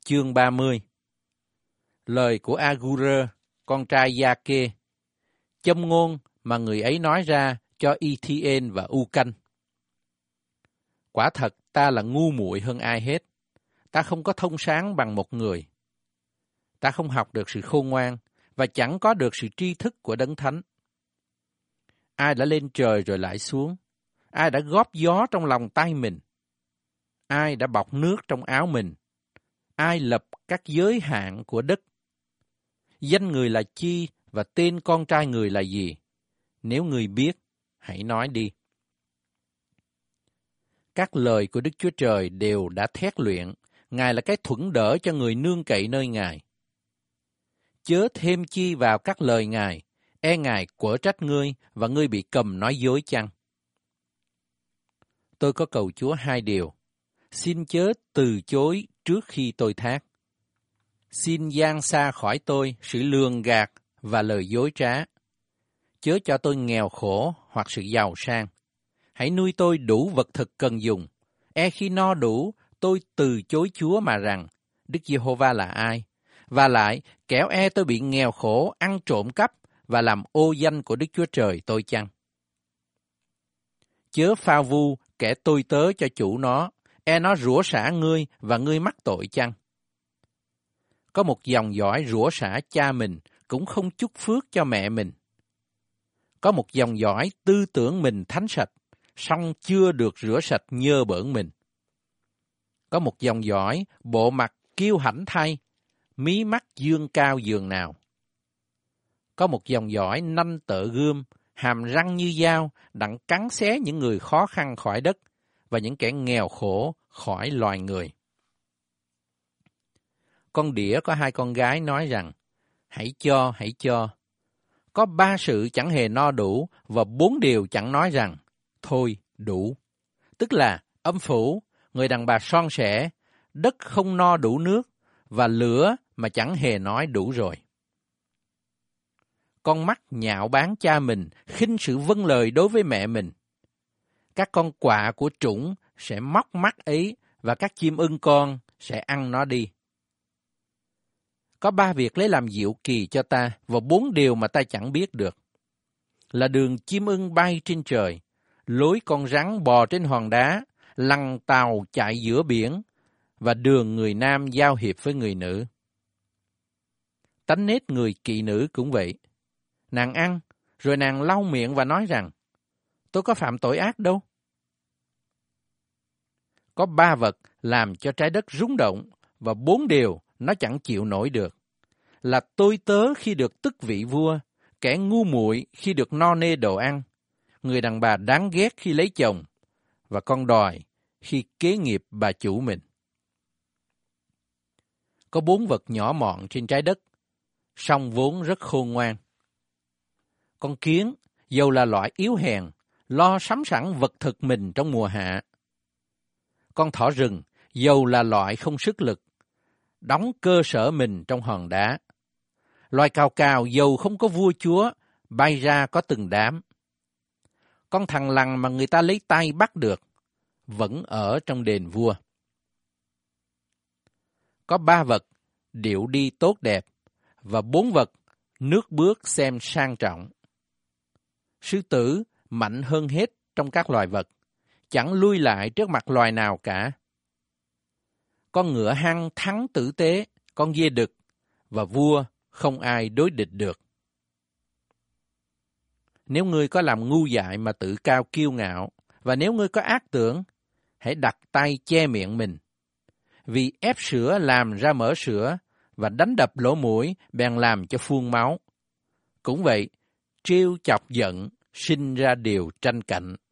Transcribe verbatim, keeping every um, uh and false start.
Chương ba mươi. Lời của Agur, con trai Gia-kê, châm ngôn mà người ấy nói ra cho Y-thi-ên và U-canh. Quả thật ta là ngu muội hơn ai hết, ta không có thông sáng bằng một người. Ta không học được sự khôn ngoan và chẳng có được sự tri thức của Đấng Thánh. Ai đã lên trời rồi lại xuống? Ai đã góp gió trong lòng tay mình? Ai đã bọc nước trong áo mình? Ai lập các giới hạn của đất? Danh người là chi và tên con trai người là gì? Nếu người biết, hãy nói đi. Các lời của Đức Chúa Trời đều đã thét luyện, Ngài là cái thuẫn đỡ cho người nương cậy nơi Ngài. Chớ thêm chi vào các lời Ngài, e Ngài quở trách ngươi và ngươi bị cầm nói dối chăng? Tôi có cầu Chúa hai điều, xin chớ từ chối trước khi tôi thác. Xin giang xa khỏi tôi sự lường gạt và lời dối trá. Chớ cho tôi nghèo khổ hoặc sự giàu sang. Hãy nuôi tôi đủ vật thực cần dùng. E khi no đủ, tôi từ chối Chúa mà rằng, Đức Giê-hô-va là ai? Và lại, kẻo e tôi bị nghèo khổ, ăn trộm cắp và làm ô danh của Đức Chúa Trời tôi chăng? Chớ phao vu kẻ tôi tớ cho chủ nó, e nó rủa xả ngươi và ngươi mắc tội chăng? Có một dòng dõi rủa xả cha mình cũng không chúc phước cho mẹ mình. Có một dòng dõi tư tưởng mình thánh sạch, song chưa được rửa sạch nhơ bỡn mình. Có một dòng dõi bộ mặt kiêu hãnh thay, mí mắt dương cao giường nào. Có một dòng dõi nanh tợ gươm, hàm răng như dao, đặng cắn xé những người khó khăn khỏi đất và những kẻ nghèo khổ khỏi loài người. Con đĩa có hai con gái nói rằng, hãy cho, hãy cho. Có ba sự chẳng hề no đủ và bốn điều chẳng nói rằng, thôi, đủ. Tức là âm phủ, người đàn bà son sẻ, đất không no đủ nước và lửa mà chẳng hề nói đủ rồi. Con mắt nhạo báng cha mình, khinh sự vâng lời đối với mẹ mình. Các con quạ của trũng sẽ móc mắt ấy và các chim ưng con sẽ ăn nó đi. Có ba việc lấy làm diệu kỳ cho ta và bốn điều mà ta chẳng biết được. Là đường chim ưng bay trên trời, lối con rắn bò trên hòn đá, lằn tàu chạy giữa biển và đường người nam giao hiệp với người nữ. Tánh nết người kỵ nữ cũng vậy. Nàng ăn, rồi nàng lau miệng và nói rằng, tôi có phạm tội ác đâu. Có ba vật làm cho trái đất rung động và bốn điều nó chẳng chịu nổi được. Là tôi tớ khi được tước vị vua, kẻ ngu muội khi được no nê đồ ăn, người đàn bà đáng ghét khi lấy chồng, và con đòi khi kế nghiệp bà chủ mình. Có bốn vật nhỏ mọn trên trái đất, song vốn rất khôn ngoan. Con kiến, dầu là loại yếu hèn, lo sắm sẵn vật thực mình trong mùa hạ. Con thỏ rừng, dầu là loại không sức lực, đóng cơ sở mình trong hòn đá. Loài cào cào dầu không có vua chúa, bay ra có từng đám. Con thằn lằn mà người ta lấy tay bắt được, vẫn ở trong đền vua. Có ba vật, điệu đi tốt đẹp, và bốn vật, nước bước xem sang trọng. Sư tử mạnh hơn hết trong các loài vật, chẳng lui lại trước mặt loài nào cả. Con ngựa hăng thắng tử tế, con dê đực, và vua không ai đối địch được. Nếu ngươi có làm ngu dại mà tự cao kiêu ngạo, và nếu ngươi có ác tưởng, hãy đặt tay che miệng mình. Vì ép sữa làm ra mỡ sữa, và đánh đập lỗ mũi bèn làm cho phun máu. Cũng vậy, trêu chọc giận sinh ra điều tranh cạnh.